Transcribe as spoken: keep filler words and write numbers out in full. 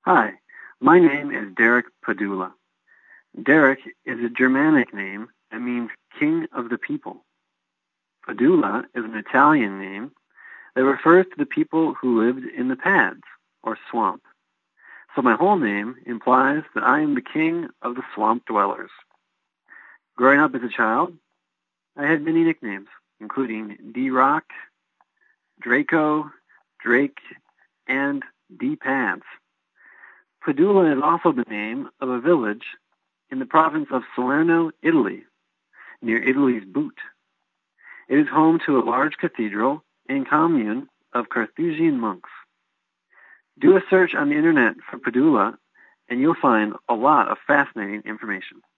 Hi, my name is Derek Padula. Derek is a Germanic name that means king of the people. Padula is an Italian name that refers to the people who lived in the pads, or swamp. So my whole name implies that I am the king of the swamp dwellers. Growing up as a child, I had many nicknames, including D-Rock, Draco, Drake, and D-Pads. Padula is also the name of a village in the province of Salerno, Italy, near Italy's Boot. It is home to a large cathedral and commune of Carthusian monks. Do a search on the internet for Padula, and you'll find a lot of fascinating information.